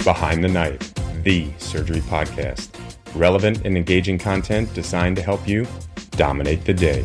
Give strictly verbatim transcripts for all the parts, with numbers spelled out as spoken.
Behind the Knife, the surgery podcast. Relevant and engaging content designed to help you dominate the day.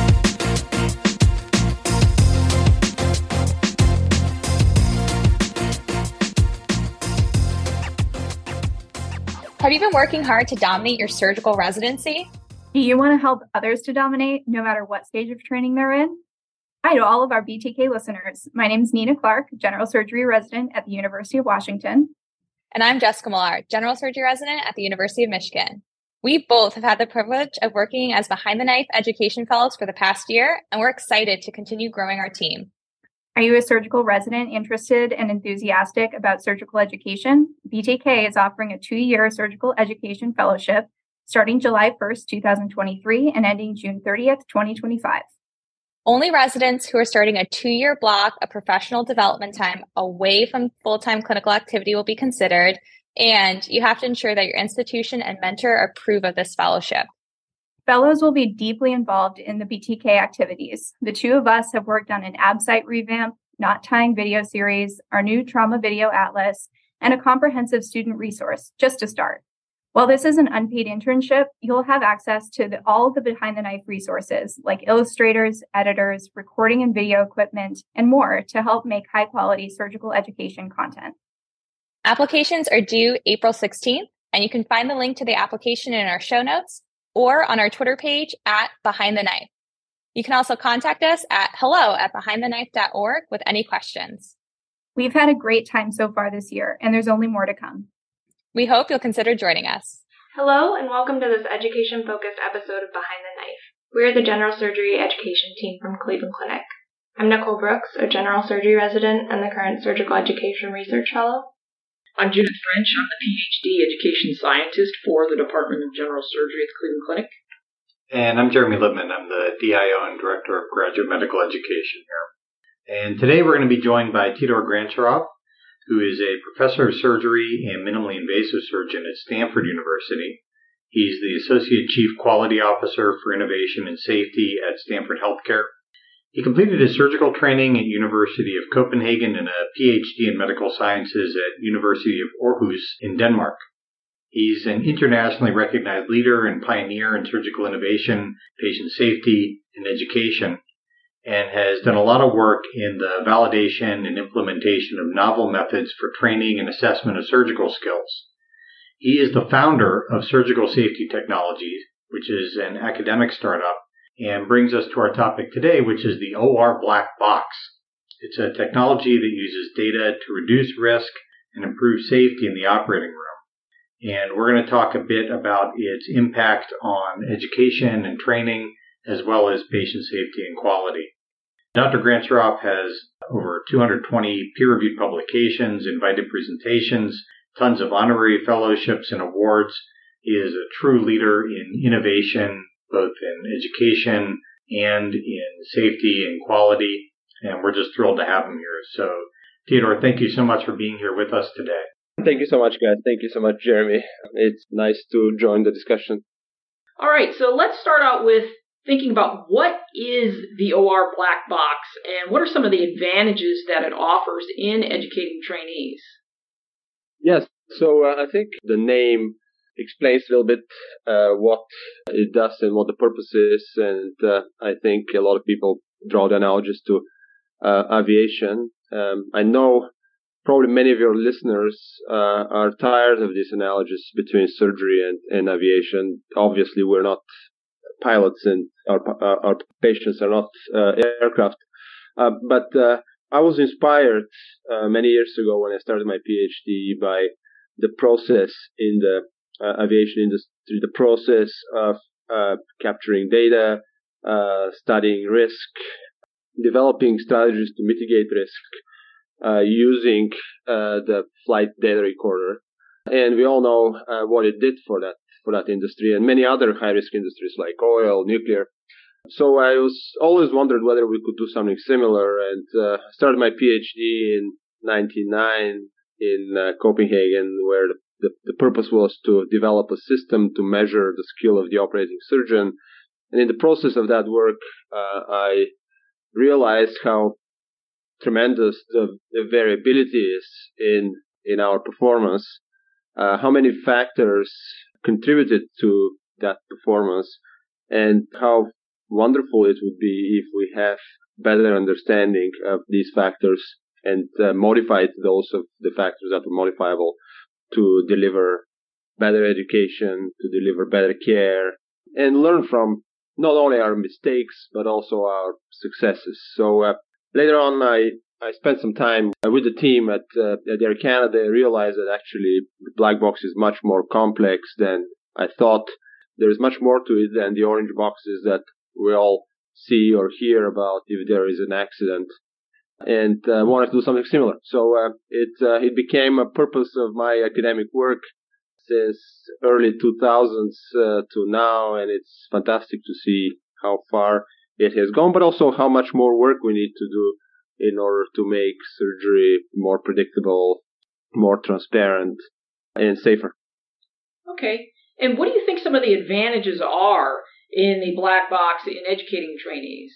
Have you been working hard to dominate your surgical residency? Do you want to help others to dominate no matter what stage of training they're in? Hi to all of our B T K listeners. My name is Nina Clark, general surgery resident at the University of Washington. And I'm Jessica Millar, general surgery resident at the University of Michigan. We both have had the privilege of working as Behind the Knife education fellows for the past year, and we're excited to continue growing our team. Are you a surgical resident interested and enthusiastic about surgical education? B T K is offering a two-year surgical education fellowship starting July first, twenty twenty-three and ending June thirtieth, twenty twenty-five. Only residents who are starting a two-year block of professional development time away from full-time clinical activity will be considered, and you have to ensure that your institution and mentor approve of this fellowship. Fellows will be deeply involved in the B T K activities. The two of us have worked on an ABSITE revamp, Knot Tying video series, our new trauma video atlas, and a comprehensive student resource, just to start. While this is an unpaid internship, you'll have access to the, all of the Behind the Knife resources like illustrators, editors, recording and video equipment, and more to help make high-quality surgical education content. Applications are due April sixteenth, and you can find the link to the application in our show notes or on our Twitter page at Behind the Knife. You can also contact us at hello at behind the knife dot org with any questions. We've had a great time so far this year, and there's only more to come. We hope you'll consider joining us. Hello, and welcome to this education-focused episode of Behind the Knife. We're the general surgery education team from Cleveland Clinic. I'm Nicole Brooks, a general surgery resident and the current surgical education research fellow. I'm Judith French. I'm the P H D education scientist for the Department of General Surgery at the Cleveland Clinic. And I'm Jeremy Libman. I'm the D I O and Director of Graduate Medical Education here. And today we're going to be joined by Todor Grantcharov, who is a professor of surgery and minimally invasive surgeon at Stanford University. He's the Associate Chief Quality Officer for Innovation and Safety at Stanford Healthcare. He completed his surgical training at University of Copenhagen and a P H D in Medical Sciences at University of Aarhus in Denmark. He's an internationally recognized leader and pioneer in surgical innovation, patient safety, and education, and has done a lot of work in the validation and implementation of novel methods for training and assessment of surgical skills. He is the founder of Surgical Safety Technologies, which is an academic startup, and brings us to our topic today, which is the O R Black Box. It's a technology that uses data to reduce risk and improve safety in the operating room. And we're going to talk a bit about its impact on education and training, as well as patient safety and quality. Doctor Grantcharov has over two hundred twenty peer-reviewed publications, invited presentations, tons of honorary fellowships and awards. He is a true leader in innovation, both in education and in safety and quality, and we're just thrilled to have him here. So, Todor, thank you so much for being here with us today. Thank you so much, guys. Thank you so much, Jeremy. It's nice to join the discussion. All right, so let's start out with thinking about what is the O R Black Box and what are some of the advantages that it offers in educating trainees? Yes, so uh, I think the name explains a little bit uh, what it does and what the purpose is, and uh, I think a lot of people draw the analogies to uh, aviation. Um, I know probably many of your listeners uh, are tired of these analogies between surgery and, and aviation. Obviously, we're not pilots and our, our, our patients are not uh, aircraft. Uh, but uh, I was inspired uh, many years ago when I started my PhD by the process in the uh, aviation industry, the process of uh, capturing data, uh, studying risk, developing strategies to mitigate risk, uh, using uh, the flight data recorder. And we all know uh, what it did for that for that industry and many other high-risk industries like oil, nuclear. So I was always wondered whether we could do something similar, and uh, started my PhD in ninety-nine in uh, Copenhagen, where the, the, the purpose was to develop a system to measure the skill of the operating surgeon. And in the process of that work, uh, I realized how tremendous the, the variability is in in our performance, uh, how many factors contributed to that performance, and how wonderful it would be if we have better understanding of these factors and uh, modified those of the factors that are modifiable to deliver better education, to deliver better care, and learn from not only our mistakes, but also our successes. So uh, later on, I, I spent some time with the team at, uh, at Air Canada. I realized that actually the black box is much more complex than I thought. There is much more to it than the orange boxes that we all see or hear about if there is an accident. And I uh, wanted to do something similar. So uh, it uh, it became a purpose of my academic work since early two thousands uh, to now, and it's fantastic to see how far it has gone, but also how much more work we need to do in order to make surgery more predictable, more transparent, and safer. Okay. And what do you think some of the advantages are in the black box in educating trainees?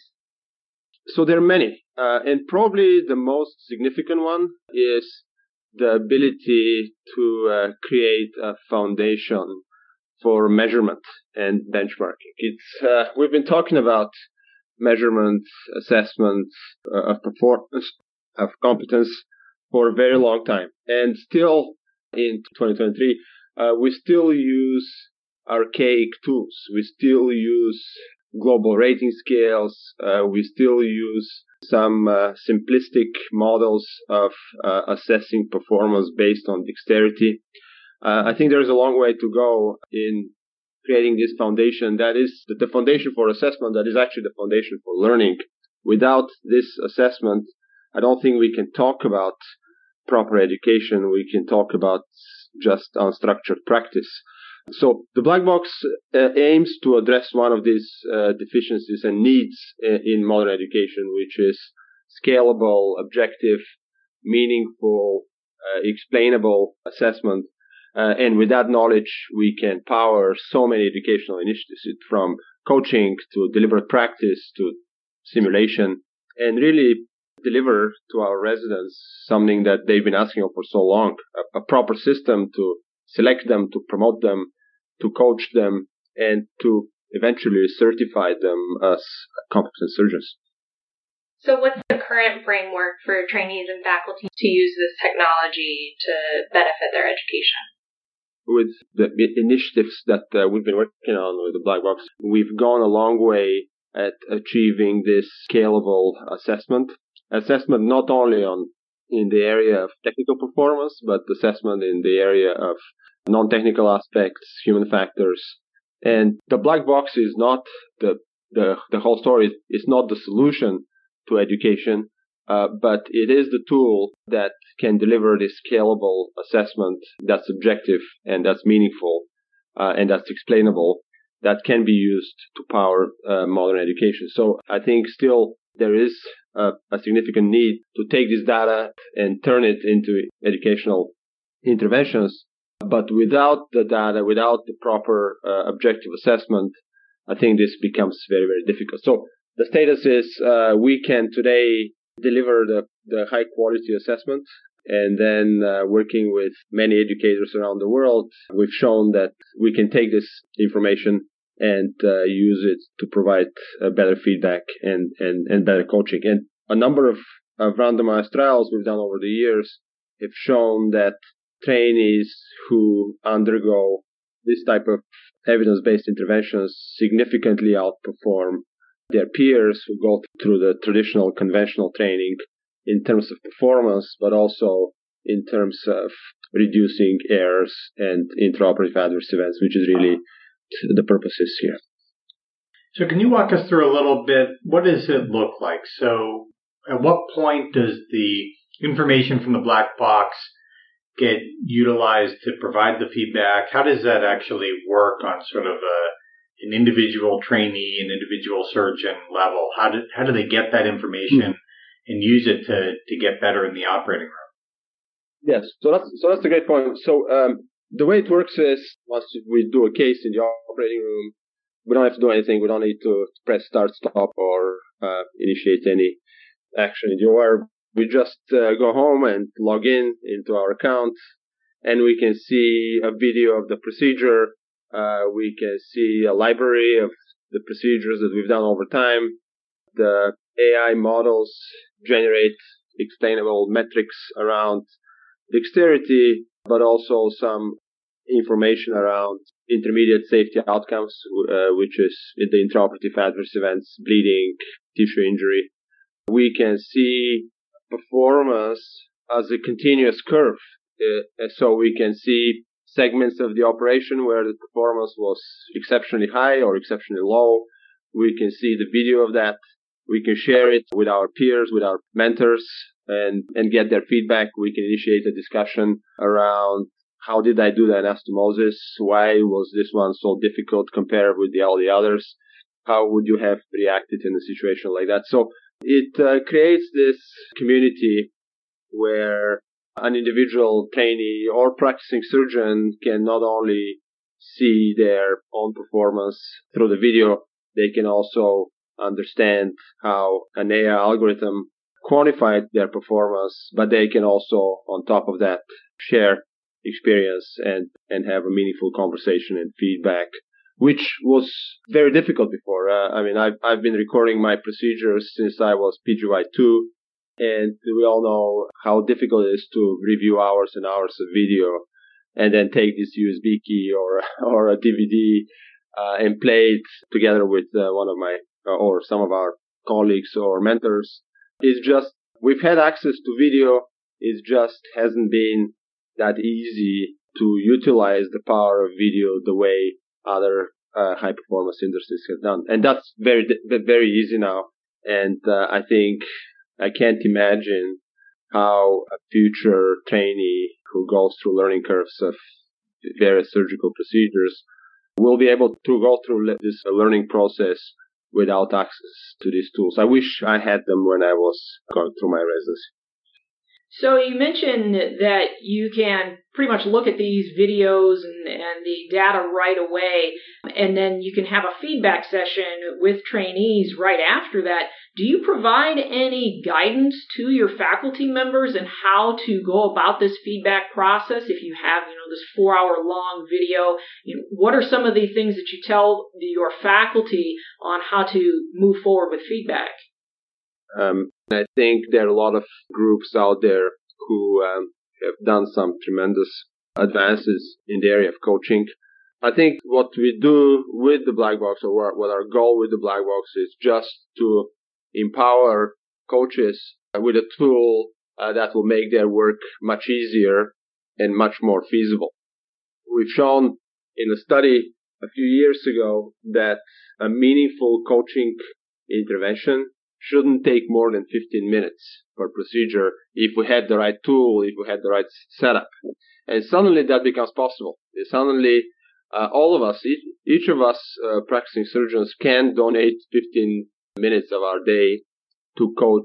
So there are many, uh, and probably the most significant one is the ability to uh, create a foundation for measurement and benchmarking. It's uh, we've been talking about measurement, assessment uh, of performance, of competence for a very long time, and still in twenty twenty-three, uh, we still use archaic tools. We still use global rating scales. Uh, we still use some uh, simplistic models of uh, assessing performance based on dexterity. Uh, I think there's a long way to go in creating this foundation that is the foundation for assessment, that is actually the foundation for learning. Without this assessment, I don't think we can talk about proper education. We can talk about just unstructured practice. So the black box uh, aims to address one of these uh, deficiencies and needs uh, in modern education, which is scalable, objective, meaningful, uh, explainable assessment. Uh, and with that knowledge, we can power so many educational initiatives, from coaching to deliberate practice to simulation, and really deliver to our residents something that they've been asking for so long, a, a proper system to select them, to promote them, to coach them, and to eventually certify them as competent surgeons. So what's the current framework for trainees and faculty to use this technology to benefit their education? With the initiatives that uh, we've been working on with the black box, we've gone a long way at achieving this scalable assessment. Assessment not only on in the area of technical performance, but assessment in the area of non-technical aspects, human factors. And the black box is not the the, the whole story. It's not the solution to education, uh, but it is the tool that can deliver this scalable assessment that's objective and that's meaningful uh, and that's explainable, that can be used to power uh, modern education. So I think still there is a, a significant need to take this data and turn it into educational interventions. But without the data, without the proper uh, objective assessment, I think this becomes very, very difficult. So the status is uh, we can today deliver the, the high quality assessment, and then uh, working with many educators around the world, we've shown that we can take this information and uh, use it to provide uh, better feedback and, and, and better coaching. And a number of, of randomized trials we've done over the years have shown that trainees who undergo this type of evidence-based interventions significantly outperform their peers who go through the traditional conventional training in terms of performance, but also in terms of reducing errors and intraoperative adverse events, which is really the purposes here. So can you walk us through a little bit, what does it look like? So at what point does the information from the black box get utilized to provide the feedback? How does that actually work on sort of a, an individual trainee, an individual surgeon level? How do, how do they get that information mm-hmm. and use it to, to get better in the operating room? Yes, so that's so that's a great point. So um, the way it works is once we do a case in the operating room, we don't have to do anything. We don't need to press start, stop, or uh, initiate any action in the O R. We just uh, go home and log in into our account, and we can see a video of the procedure. Uh, we can see a library of the procedures that we've done over time. The A I models generate explainable metrics around dexterity, but also some information around intermediate safety outcomes, uh, which is the intraoperative adverse events, bleeding, tissue injury. We can see performance as a continuous curve. Uh, so we can see segments of the operation where the performance was exceptionally high or exceptionally low. We can see the video of that. We can share it with our peers, with our mentors, and, and get their feedback. We can initiate a discussion around how did I do the anastomosis? Why was this one so difficult compared with the, all the others? How would you have reacted in a situation like that? So it uh, creates this community where an individual trainee or practicing surgeon can not only see their own performance through the video, they can also understand how an A I algorithm quantified their performance, but they can also, on top of that, share experience and, and have a meaningful conversation and feedback, which was very difficult before. Uh, I mean, I've, I've been recording my procedures since I was P G Y two, and we all know how difficult it is to review hours and hours of video and then take this U S B key or, or a D V D uh, and play it together with uh, one of my uh, or some of our colleagues or mentors. It's just, we've had access to video, it just hasn't been that easy to utilize the power of video the way other uh, high performance industries have done. And that's very, very easy now. And uh, I think I can't imagine how a future trainee who goes through learning curves of various surgical procedures will be able to go through this learning process without access to these tools. I wish I had them when I was going through my residency. So you mentioned that you can pretty much look at these videos and, and the data right away, and then you can have a feedback session with trainees right after that. Do you provide any guidance to your faculty members in how to go about this feedback process? If you have, you know, this four-hour-long video, you know, what are some of the things that you tell your faculty on how to move forward with feedback? Um, I think there are a lot of groups out there who um, have done some tremendous advances in the area of coaching. I think what we do with the black box, or what our goal with the black box, is just to empower coaches with a tool uh, that will make their work much easier and much more feasible. We've shown in a study a few years ago that a meaningful coaching intervention shouldn't take more than fifteen minutes per procedure if we had the right tool, if we had the right setup. And suddenly that becomes possible. Suddenly, uh, all of us, each, each of us uh, practicing surgeons can donate fifteen minutes of our day to coach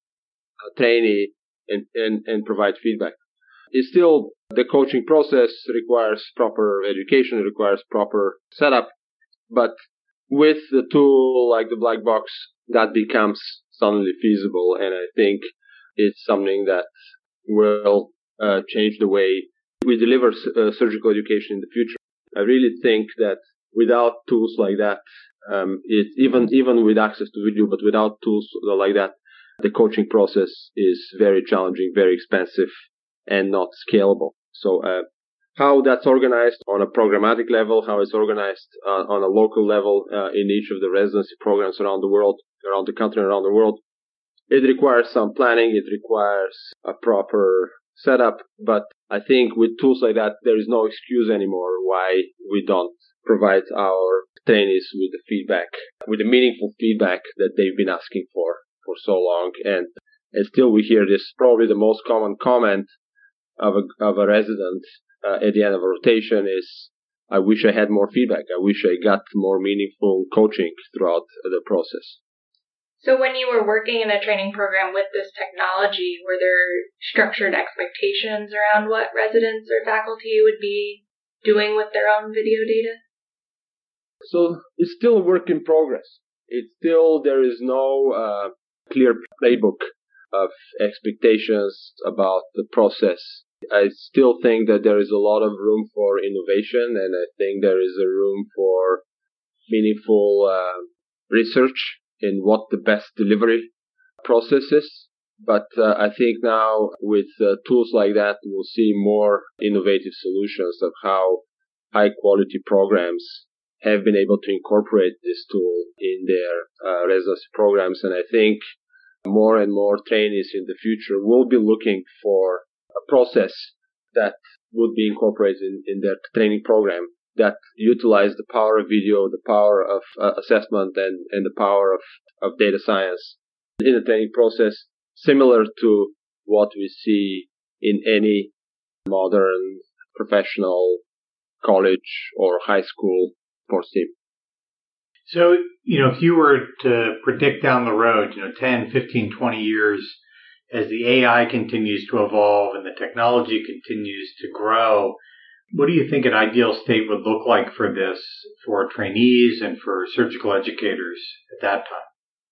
a trainee and, and, and provide feedback. It's still, the coaching process requires proper education, it requires proper setup, but with the tool like the black box, that becomes suddenly feasible, and I think it's something that will uh, change the way we deliver uh, surgical education in the future. I really think that without tools like that, um, it, even even with access to video, but without tools like that, the coaching process is very challenging, very expensive, and not scalable. So uh, how that's organized on a programmatic level, how it's organized uh, on a local level uh, in each of the residency programs around the world, around the country, around the world, it requires some planning, it requires a proper setup, but I think with tools like that, there is no excuse anymore why we don't provide our trainees with the feedback, with the meaningful feedback that they've been asking for for so long. And, and still we hear this, probably the most common comment of a, of a resident uh, at the end of a rotation is, I wish I had more feedback. I wish I got more meaningful coaching throughout the process. So when you were working in a training program with this technology, were there structured expectations around what residents or faculty would be doing with their own video data? So it's still a work in progress. It's still, there is no uh, clear playbook of expectations about the process. I still think that there is a lot of room for innovation, and I think there is a room for meaningful uh, research in what the best delivery process is. But uh, I think now with uh, tools like that, we'll see more innovative solutions of how high-quality programs have been able to incorporate this tool in their uh, residency programs. And I think more and more trainees in the future will be looking for a process that would be incorporated in, in their training program that utilize the power of video, the power of uh, assessment, and, and the power of, of data science in the training process, similar to what we see in any modern professional college or high school for STEAM. So, you know, if you were to predict down the road, you know, ten, fifteen, twenty years, as the A I continues to evolve and the technology continues to grow, what do you think an ideal state would look like for this, for trainees and for surgical educators at that time?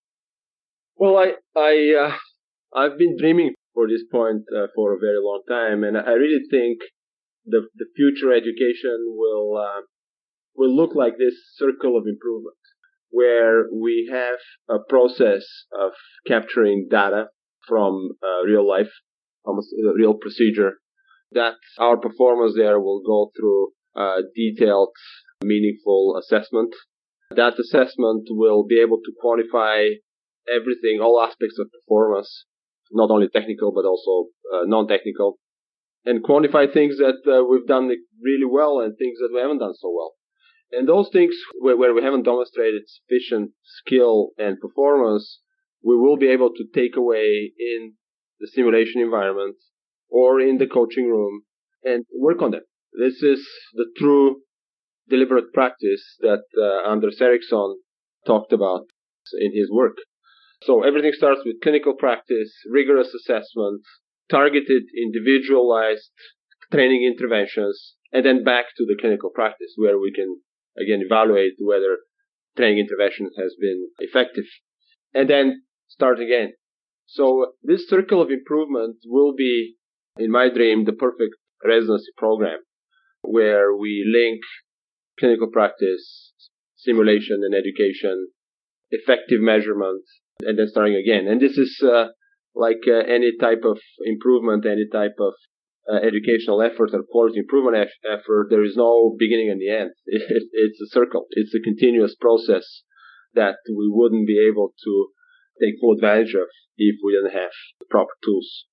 Well, I, I, uh, I've been dreaming for this point uh, for a very long time, and I really think the the future education will uh, will look like this circle of improvement, where we have a process of capturing data from uh, real life, almost a real procedure, that our performers there will go through a detailed, meaningful assessment. That assessment will be able to quantify everything, all aspects of performance, not only technical but also uh, non-technical, and quantify things that uh, we've done really well and things that we haven't done so well. And those things where, where we haven't demonstrated sufficient skill and performance, we will be able to take away in the simulation environment or in the coaching room and work on them. This is the true deliberate practice that uh, Anders Ericsson talked about in his work. So everything starts with clinical practice, rigorous assessment, targeted, individualized training interventions, and then back to the clinical practice where we can, again, evaluate whether training intervention has been effective. And then start again. So this circle of improvement will be, in my dream, the perfect residency program where we link clinical practice, simulation and education, effective measurement, and then starting again. And this is uh, like uh, any type of improvement, any type of uh, educational effort or quality improvement e- effort. There is no beginning and the end. It, it, it's a circle. It's a continuous process that we wouldn't be able to take full advantage of if we didn't have the proper tools.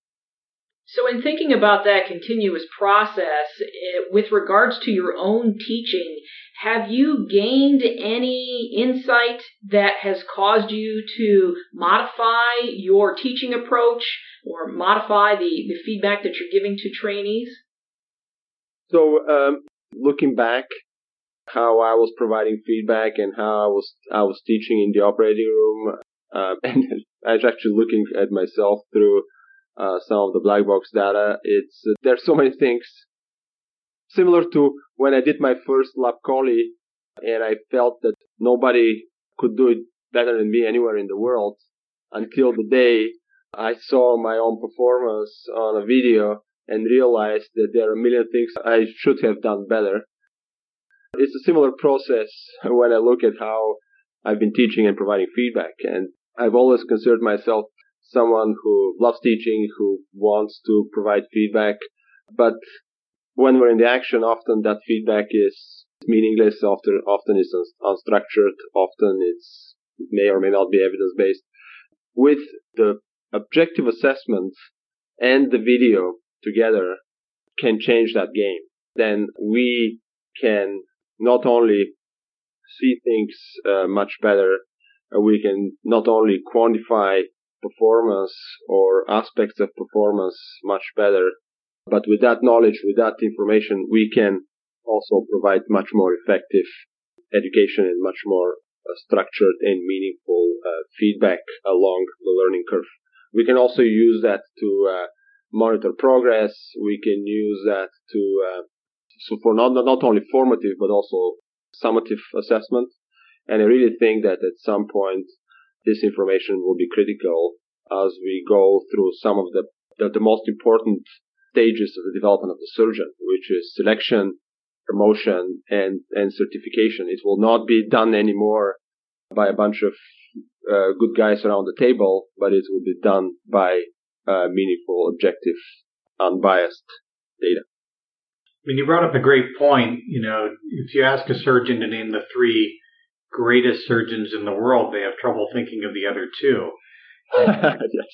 So in thinking about that continuous process, it, with regards to your own teaching, have you gained any insight that has caused you to modify your teaching approach or modify the, the feedback that you're giving to trainees? So um, looking back, how I was providing feedback and how I was I was teaching in the operating room, uh, and I was actually looking at myself through Uh, some of the black box data. It's uh, there's so many things similar to when I did my first lab collie, and I felt that nobody could do it better than me anywhere in the world until the day I saw my own performance on a video and realized that there are a million things I should have done better. It's a similar process when I look at how I've been teaching and providing feedback, and I've always considered myself someone who loves teaching, who wants to provide feedback. But when we're in the action, often that feedback is meaningless, often, often it's unstructured, often it's, it may or may not be evidence-based. With the objective assessment and the video together can change that game. Then we can not only see things uh, much better, uh, we can not only quantify performance or aspects of performance much better, but with that knowledge, with that information, we can also provide much more effective education and much more uh, structured and meaningful uh, feedback along the learning curve. We can also use that to uh, monitor progress. We can use that to uh, so for not not only formative but also summative assessment. And I really think that at some point this information will be critical as we go through some of the, the, the most important stages of the development of the surgeon, which is selection, promotion, and, and certification. It will not be done anymore by a bunch of uh, good guys around the table, but it will be done by uh, meaningful, objective, unbiased data. I mean, you brought up a great point. You know, if you ask a surgeon to name the three greatest surgeons in the world, they have trouble thinking of the other two. Yes.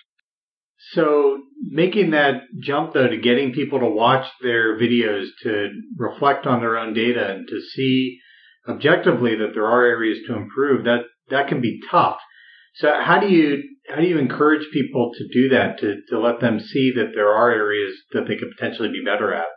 So making that jump, though, to getting people to watch their videos, to reflect on their own data, and to see objectively that there are areas to improve, that that can be tough. So how do you how do you encourage people to do that, to, to let them see that there are areas that they could potentially be better at?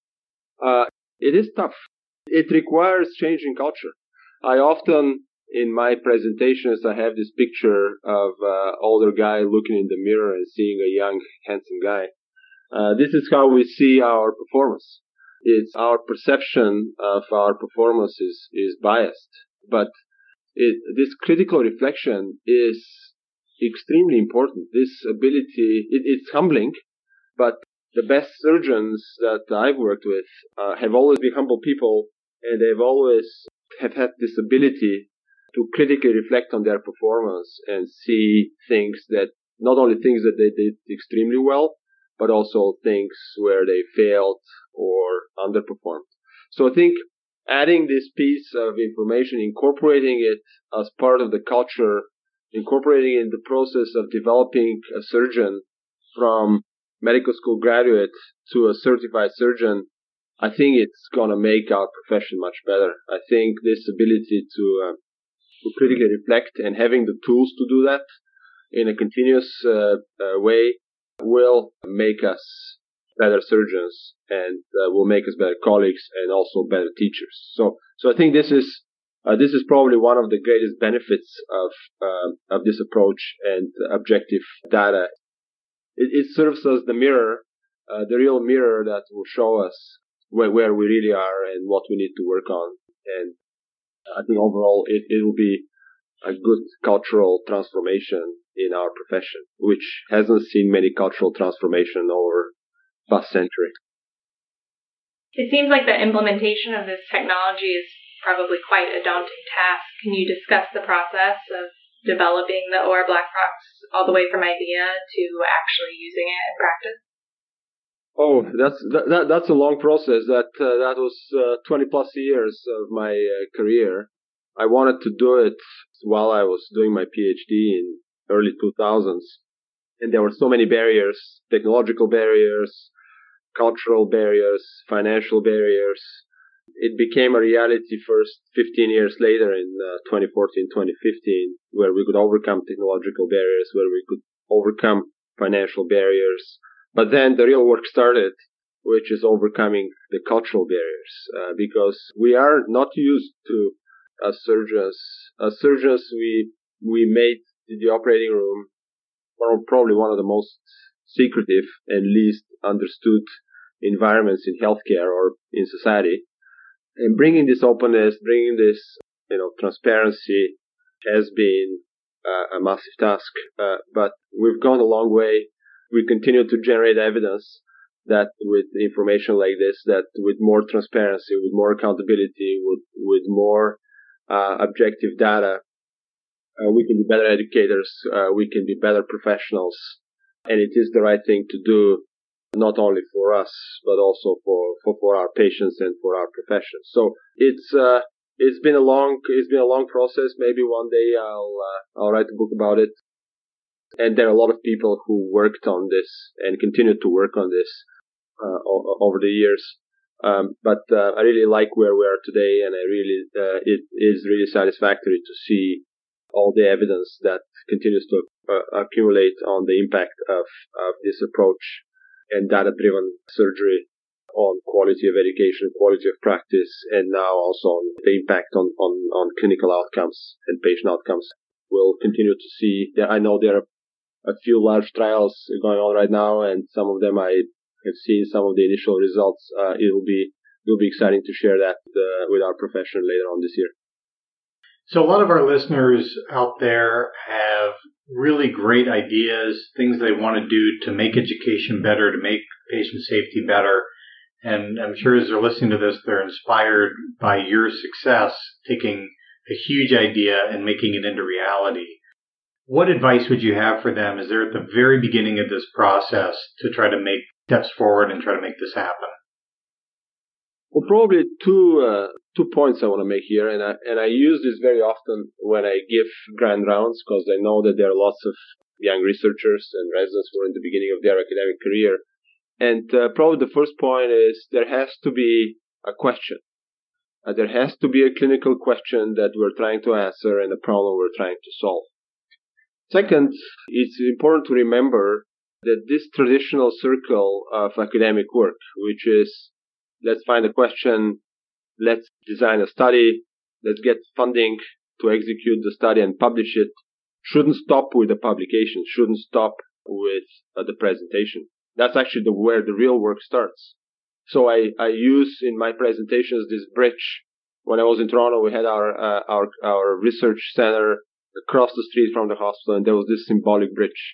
Uh, it is tough. It requires changing culture. I often, in my presentations, I have this picture of an older guy looking in the mirror and seeing a young, handsome guy. Uh, this is how we see our performance. It's our perception of our performance is, is biased. But it, this critical reflection is extremely important. This ability, it, it's humbling, but the best surgeons that I've worked with uh, have always been humble people, and they've always have had this ability to critically reflect on their performance and see things that, not only things that they did extremely well, but also things where they failed or underperformed. So I think adding this piece of information, incorporating it as part of the culture, incorporating it in the process of developing a surgeon from medical school graduate to a certified surgeon, I think it's going to make our profession much better. I think this ability to, uh, to critically reflect and having the tools to do that in a continuous uh, uh, way will make us better surgeons and uh, will make us better colleagues and also better teachers. So, so I think this is uh, this is probably one of the greatest benefits of uh, of this approach and objective data. It, it serves as the mirror, uh, the real mirror that will show us where, where we really are and what we need to work on. And I think overall it, it will be a good cultural transformation in our profession, which hasn't seen many cultural transformation over the past century. It seems like the implementation of this technology is probably quite a daunting task. Can you discuss the process of developing the O R Black Box all the way from idea to actually using it in practice? Oh, that's that, that's a long process. That uh, that was uh, twenty plus years of my uh, career. I wanted to do it while I was doing my PhD in early two thousands, and there were so many barriers: technological barriers, cultural barriers, financial barriers. It became a reality first fifteen years later in uh, twenty fourteen, twenty fifteen, where we could overcome technological barriers, where we could overcome financial barriers. But then the real work started, which is overcoming the cultural barriers, uh, because we are not used to, as surgeons, as surgeons, we, we made the operating room probably one of the most secretive and least understood environments in healthcare or in society. And bringing this openness, bringing this, you know, transparency has been uh, a massive task. Uh, but we've gone a long way. We continue to generate evidence that with information like this, that with more transparency, with more accountability, with, with more uh, objective data, uh, we can be better educators, uh, we can be better professionals. And it is the right thing to do, not only for us, but also for, for, for our patients and for our profession. So it's, uh, it's been a long, it's been a long process. Maybe one day I'll, uh, I'll write a book about it. And there are a lot of people who worked on this and continue to work on this, uh, o- over the years. Um, but, uh, I really like where we are today, and I really, uh, it is really satisfactory to see all the evidence that continues to uh, accumulate on the impact of, of this approach and data-driven surgery on quality of education, quality of practice, and now also on the impact on, on, on clinical outcomes and patient outcomes. We'll continue to see. I know there are a few large trials going on right now, and some of them I have seen some of the initial results. Uh, it will be it will be exciting to share that uh, with our profession later on this year. So a lot of our listeners out there have really great ideas, things they want to do to make education better, to make patient safety better. And I'm sure as they're listening to this, they're inspired by your success, taking a huge idea and making it into reality. What advice would you have for them as they're at the very beginning of this process to try to make steps forward and try to make this happen? Well, probably two uh, two points I want to make here, and I, and I use this very often when I give grand rounds, because I know that there are lots of young researchers and residents who are in the beginning of their academic career. And uh, probably the first point is there has to be a question. Uh, there has to be a clinical question that we're trying to answer and a problem we're trying to solve. Second, it's important to remember that this traditional circle of academic work, which is let's find a question, let's design a study, let's get funding to execute the study and publish it, shouldn't stop with the publication, shouldn't stop with uh, the presentation. That's actually the, where the real work starts. So I, I use in my presentations this bridge. When I was in Toronto, we had our, uh, our, our research center across the street from the hospital, and there was this symbolic bridge.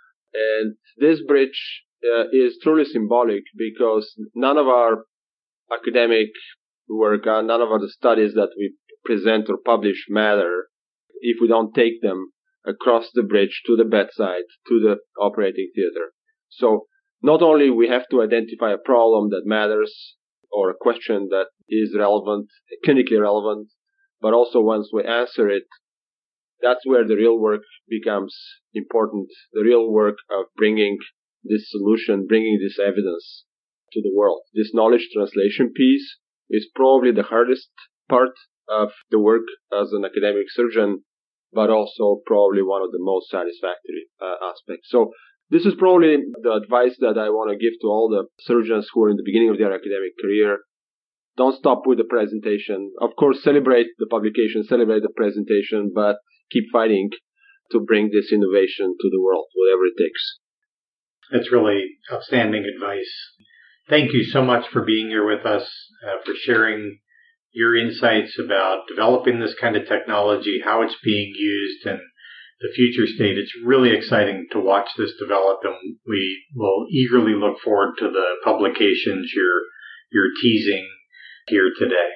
And this bridge uh, is truly symbolic because none of our academic work, uh, none of the studies that we present or publish matter if we don't take them across the bridge to the bedside, to the operating theater. So not only we have to identify a problem that matters or a question that is relevant, clinically relevant, but also once we answer it, that's where the real work becomes important, the real work of bringing this solution, bringing this evidence to the world. This knowledge translation piece is probably the hardest part of the work as an academic surgeon, but also probably one of the most satisfactory uh, aspects. So this is probably the advice that I want to give to all the surgeons who are in the beginning of their academic career. Don't stop with the presentation. Of course, celebrate the publication, celebrate the presentation, but keep fighting to bring this innovation to the world, whatever it takes. That's really outstanding advice. Thank you so much for being here with us, uh, for sharing your insights about developing this kind of technology, how it's being used, and the future state. It's really exciting to watch this develop, and we will eagerly look forward to the publications you're, you're teasing here today.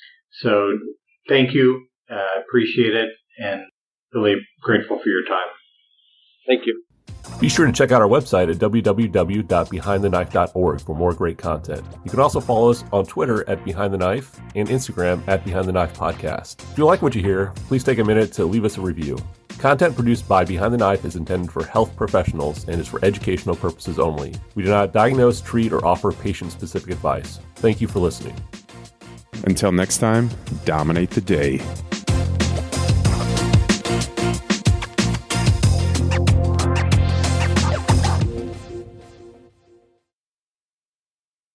So thank you. Uh, appreciate it, and really grateful for your time. Thank you. Be sure to check out our website at w w w dot behind the knife dot org for more great content. You can also follow us on Twitter at Behind the Knife and Instagram at Behind the Knife Podcast. If you like what you hear, please take a minute to leave us a review. Content produced by Behind the Knife is intended for health professionals and is for educational purposes only. We do not diagnose, treat, or offer patient-specific advice. Thank you for listening. Until next time, dominate the day.